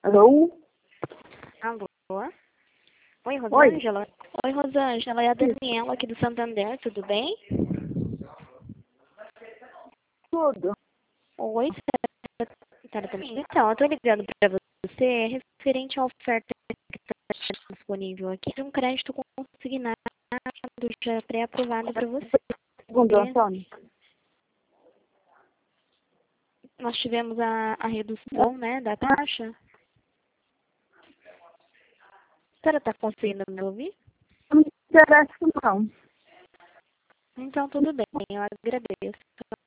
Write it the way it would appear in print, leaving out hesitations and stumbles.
Alô? Alô? Oi, Oi. Rosângela? Oi, Rosângela, é a Daniela aqui do Santander, tudo bem? Tudo. Oi, Sara também. Então, eu tô ligando pra você referente à oferta que está disponível aqui de um crédito consignado já pré-aprovado para você. Segundo Antônio. Nós tivemos a redução, né, da taxa. A senhora está conseguindo me ouvir? Não me interessa, não. Então, tudo bem, eu agradeço.